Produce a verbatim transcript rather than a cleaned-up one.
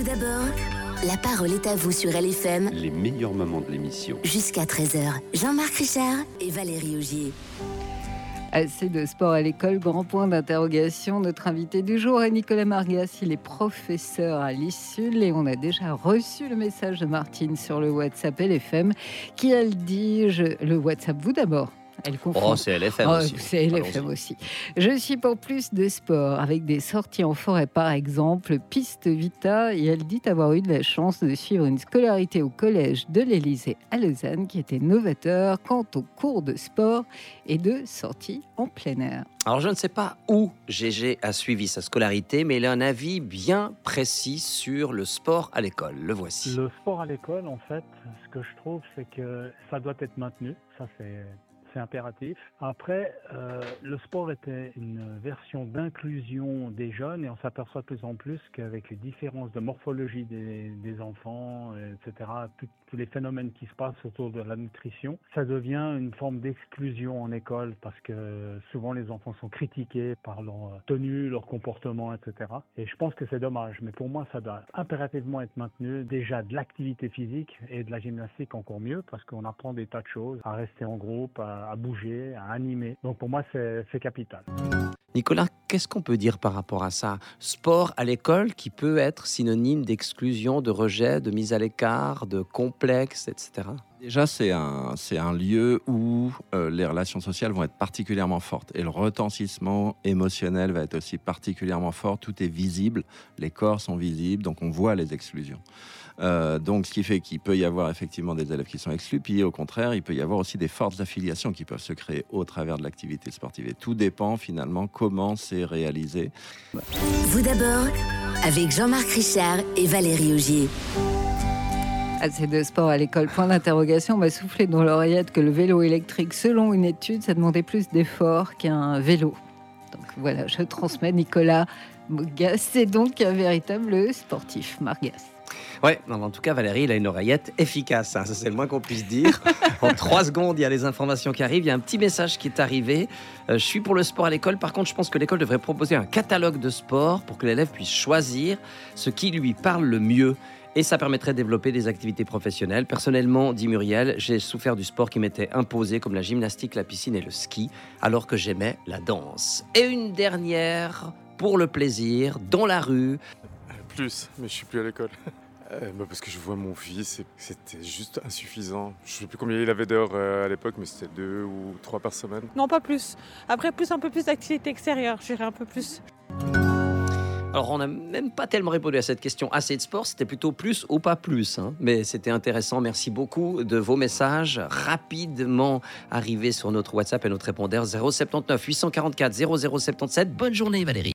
Vous d'abord, la parole est à vous sur L F M. Les meilleurs moments de l'émission. Jusqu'à treize heures, Jean-Marc Richard et Valérie Augier. Assez de sport à l'école, grand point d'interrogation. Notre invité du jour est Nicolas Margas, il est professeur à l'ISUL et on a déjà reçu le message de Martine sur le WhatsApp L F M qui elle dit, je, le WhatsApp vous d'abord. Elle confond. Oh, c'est L F M oh, aussi. C'est L F M Allons-y. aussi. Je suis pour plus de sport, avec des sorties en forêt par exemple, Piste Vita, et elle dit avoir eu de la chance de suivre une scolarité au collège de l'Élysée à Lausanne qui était novateur quant aux cours de sport et de sorties en plein air. Alors, je ne sais pas où G G a suivi sa scolarité, mais il a un avis bien précis sur le sport à l'école. Le voici. Le sport à l'école, en fait, ce que je trouve, c'est que ça doit être maintenu. Ça, c'est... C'est impératif. Après, euh, le sport était une version d'inclusion des jeunes et on s'aperçoit de plus en plus qu'avec les différences de morphologie des, des enfants, et cetera, tout, tous les phénomènes qui se passent autour de la nutrition, ça devient une forme d'exclusion en école parce que souvent les enfants sont critiqués par leur tenue, leur comportement, et cetera. Et je pense que c'est dommage. Mais pour moi, ça doit impérativement être maintenu. Déjà de l'activité physique et de la gymnastique encore mieux parce qu'on apprend des tas de choses, à rester en groupe, à à bouger, à animer. Donc pour moi, c'est, c'est capital. Nicolas, qu'est-ce qu'on peut dire par rapport à ça ? Sport à l'école qui peut être synonyme d'exclusion, de rejet, de mise à l'écart, de complexe, et cetera. Déjà, c'est un, c'est un lieu où euh, les relations sociales vont être particulièrement fortes et le retentissement émotionnel va être aussi particulièrement fort. Tout est visible, les corps sont visibles, donc on voit les exclusions. Euh, donc, ce qui fait qu'il peut y avoir effectivement des élèves qui sont exclus, puis au contraire, il peut y avoir aussi des fortes affiliations qui peuvent se créer au travers de l'activité sportive. Et tout dépend finalement comment c'est réalisé. Vous d'abord, avec Jean-Marc Richard et Valérie Augier. Assez de sport à l'école, point d'interrogation. On m'a soufflé dans l'oreillette que le vélo électrique, selon une étude, ça demandait plus d'efforts qu'un vélo. Donc voilà, je transmets. Nicolas Margas, c'est donc un véritable sportif, Margas. Ouais, non, en tout cas, Valérie, il a une oreillette efficace. Hein, ça, c'est le moins qu'on puisse dire. En trois secondes, il y a les informations qui arrivent. Il y a un petit message qui est arrivé. Euh, je suis pour le sport à l'école. Par contre, je pense que l'école devrait proposer un catalogue de sport pour que l'élève puisse choisir ce qui lui parle le mieux. Et ça permettrait de développer des activités professionnelles. Personnellement, dit Muriel, j'ai souffert du sport qui m'était imposé, comme la gymnastique, la piscine et le ski, alors que j'aimais la danse. Et une dernière, pour le plaisir, dans la rue. Plus, mais je suis plus à l'école. Euh, bah parce que je vois mon fils, et c'était juste insuffisant. Je ne sais plus combien il avait d'heures euh, à l'époque, mais c'était deux ou trois par semaine. Non, pas plus. Après, plus un peu plus d'activité extérieure, j'irai un peu plus. Alors, on n'a même pas tellement répondu à cette question. Assez de sport, c'était plutôt plus ou pas plus, hein. Mais c'était intéressant. Merci beaucoup de vos messages rapidement arrivés sur notre WhatsApp et notre répondeur zéro sept neuf huit cent quarante-quatre zéro zéro sept sept. Bonne journée, Valérie.